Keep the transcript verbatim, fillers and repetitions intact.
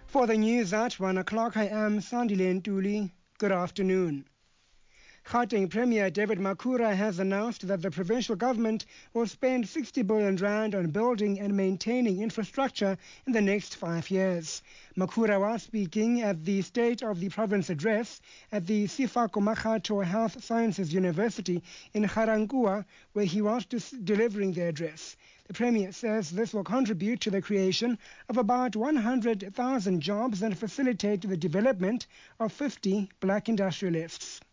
For the news at one o'clock, I am Sandile Ntuli. Good afternoon. Gauteng Premier David Makhura has announced that the provincial government will spend sixty billion rand on building and maintaining infrastructure in the next five years. Makhura was speaking at the State of the Province address at the Sefako Makgatho Health Sciences University in Ga-Rankuwa, where he was dis- delivering the address. The Premier says this will contribute to the creation of about one hundred thousand jobs and facilitate the development of fifty black industrialists.